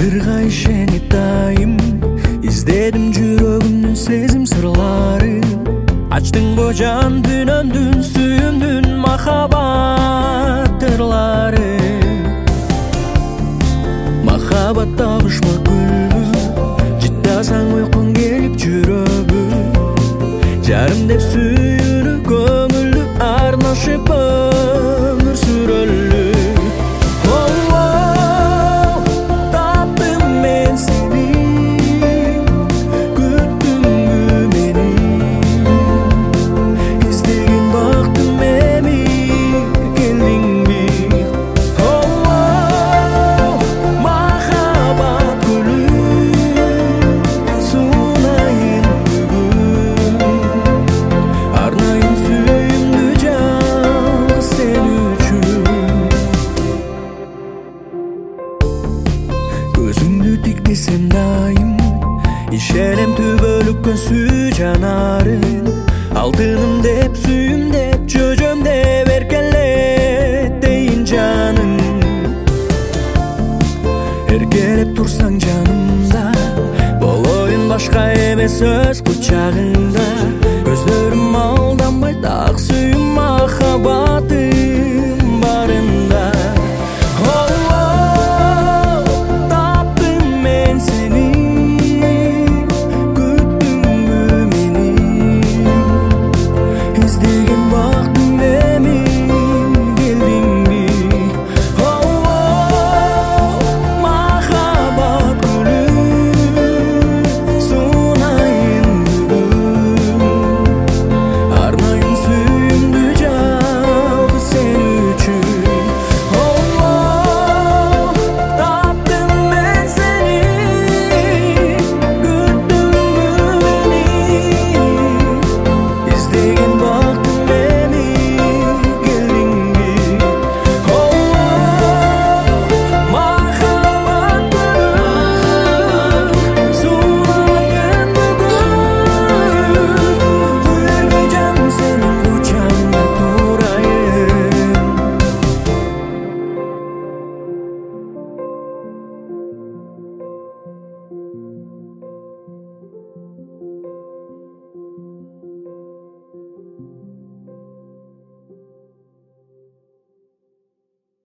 Сырға ишенip дайым издедим жүрөгүмдүн сезим сырларын. Ачтың бо жан дүнөмдүн сүйүмдүн махабат ырларын. Махабат табышма гүлбү, жыттасаң уйкуң келип жүрөгү. Жарым деп сүйүнүп көңүлдү арнашып өмүр сүрөлү. Gözümdü tiktesem daim, işenem tübölükкөн сүй жанарын. Алтыным деп, сүйүм деп, жөжөм деп эркелет дейин жаным. Эркелеп турсаң жанымда, болоюн башка эмес өз кучагыңда.